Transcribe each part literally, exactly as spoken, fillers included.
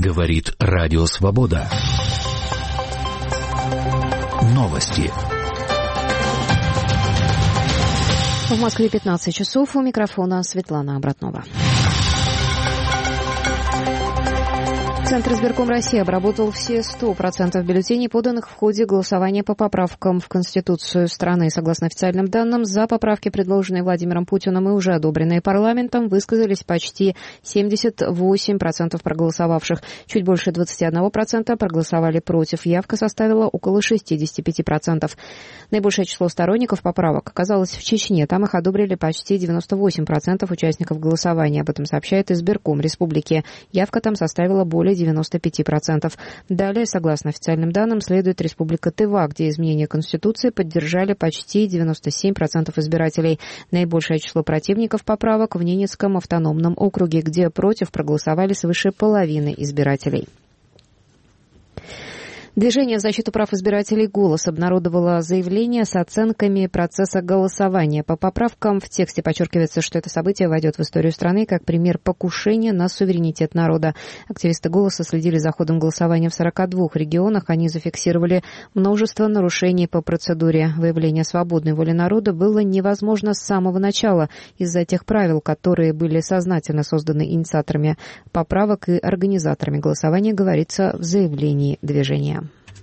Говорит Радио Свобода. Новости. В Москве пятнадцать часов. У микрофона Светлана Обратнова. Центр избирком России обработал все сто процентов бюллетеней, поданных в ходе голосования по поправкам в Конституцию страны. Согласно официальным данным, за поправки, предложенные Владимиром Путиным и уже одобренные парламентом, высказались почти семьдесят восемь процентов проголосовавших. Чуть больше двадцать один процент проголосовали против. Явка составила около шестьдесят пять процентов. Наибольшее число сторонников поправок оказалось в Чечне. Там их одобрили почти девяносто восемь процентов участников голосования. Об этом сообщает избирком республики. Явка там составила более девяносто пять процентов. Далее, согласно официальным данным, следует Республика Тыва, где изменения Конституции поддержали почти девяносто семь процентов избирателей. Наибольшее число противников поправок в Ненецком автономном округе, где против проголосовали свыше половины избирателей. Движение в защиту прав избирателей «Голос» обнародовало заявление с оценками процесса голосования. По поправкам в тексте подчеркивается, что это событие войдет в историю страны как пример покушения на суверенитет народа. Активисты «Голоса» следили за ходом голосования в сорока двух регионах. Они зафиксировали множество нарушений по процедуре. Выявление свободной воли народа было невозможно с самого начала из-за тех правил, которые были сознательно созданы инициаторами поправок и организаторами голосования, говорится в заявлении движения.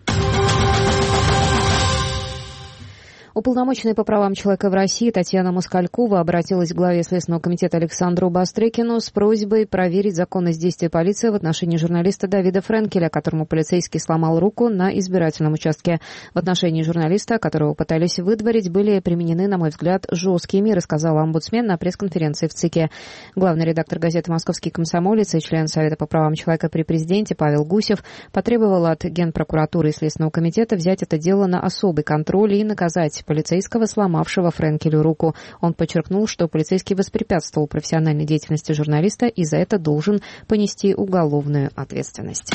Уполномоченная по правам человека в России Татьяна Москалькова обратилась к главе Следственного комитета Александру Бастрыкину с просьбой проверить законность действий полиции в отношении журналиста Давида Френкеля, которому полицейский сломал руку на избирательном участке. В отношении журналиста, которого пытались выдворить, были применены, на мой взгляд, жесткие меры, сказала омбудсмен на пресс-конференции в ЦИКе. Главный редактор газеты «Московский комсомолец» и член Совета по правам человека при президенте Павел Гусев потребовал от Генпрокуратуры и Следственного комитета взять это дело на особый контроль и наказать полицейского, сломавшего Френкелю руку. Он подчеркнул, что полицейский воспрепятствовал профессиональной деятельности журналиста и за это должен понести уголовную ответственность.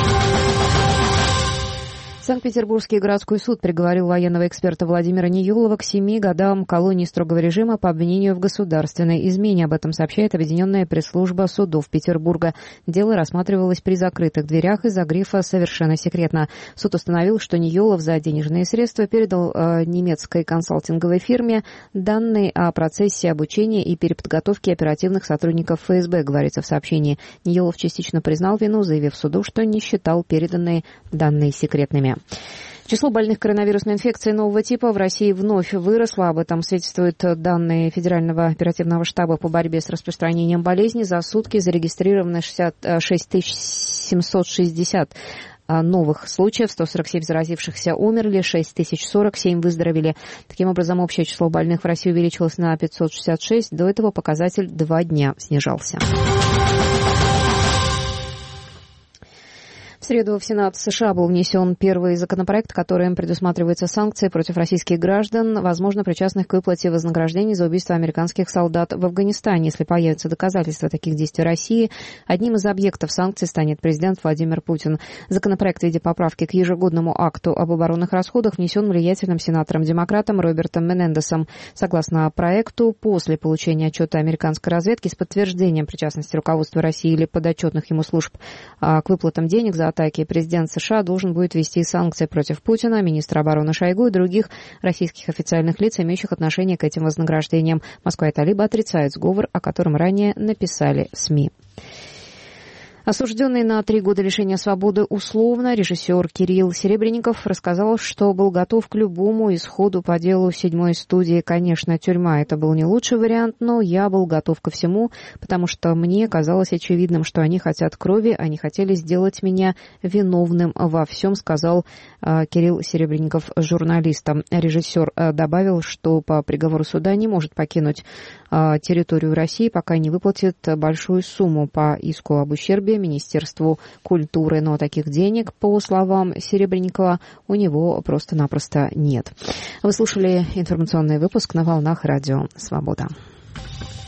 Санкт-Петербургский городской суд приговорил военного эксперта Владимира Ниелова к семи годам колонии строгого режима по обвинению в государственной измене. Об этом сообщает Объединенная пресс-служба судов Петербурга. Дело рассматривалось при закрытых дверях из-за грифа «Совершенно секретно». Суд установил, что Ниелов за денежные средства передал э, немецкой консалтинговой фирме данные о процессе обучения и переподготовки оперативных сотрудников ФСБ, говорится в сообщении. Ниелов частично признал вину, заявив суду, что не считал переданные данные секретными. Число больных коронавирусной инфекцией нового типа в России вновь выросло. Об этом свидетельствуют данные Федерального оперативного штаба по борьбе с распространением болезни. За сутки зарегистрировано шестьдесят шесть тысяч семьсот шестьдесят новых случаев, сто сорок семь заразившихся умерли, шесть тысяч сорок семь выздоровели. Таким образом, общее число больных в России увеличилось на пятьсот шестьдесят шесть. До этого показатель два дня снижался. В среду в Сенат США был внесен первый законопроект, которым предусматриваются санкции против российских граждан, возможно, причастных к выплате вознаграждений за убийство американских солдат в Афганистане, если появятся доказательства таких действий России. Одним из объектов санкций станет президент Владимир Путин. Законопроект в виде поправки к ежегодному акту об оборонных расходах внесен влиятельным сенатором-демократом Робертом Менендесом. Согласно проекту, после получения отчета американской разведки с подтверждением причастности руководства России или подотчетных ему служб к выплатам денег за атаки, президент США должен будет ввести санкции против Путина, министра обороны Шойгу и других российских официальных лиц, имеющих отношение к этим вознаграждениям. Москва и Талиба отрицают сговор, о котором ранее написали СМИ. Осужденный на три года лишения свободы условно, режиссер Кирилл Серебренников рассказал, что был готов к любому исходу по делу седьмой студии. Конечно, тюрьма — это был не лучший вариант, но я был готов ко всему, потому что мне казалось очевидным, что они хотят крови, они хотели сделать меня виновным во всем, сказал э, Кирилл Серебренников журналистам. Режиссер э, добавил, что по приговору суда не может покинуть э, территорию России, пока не выплатит большую сумму по иску об ущербе Министерству культуры, но таких денег, по словам Серебренникова, у него просто-напросто нет. Вы слушали информационный выпуск на волнах Радио Свобода.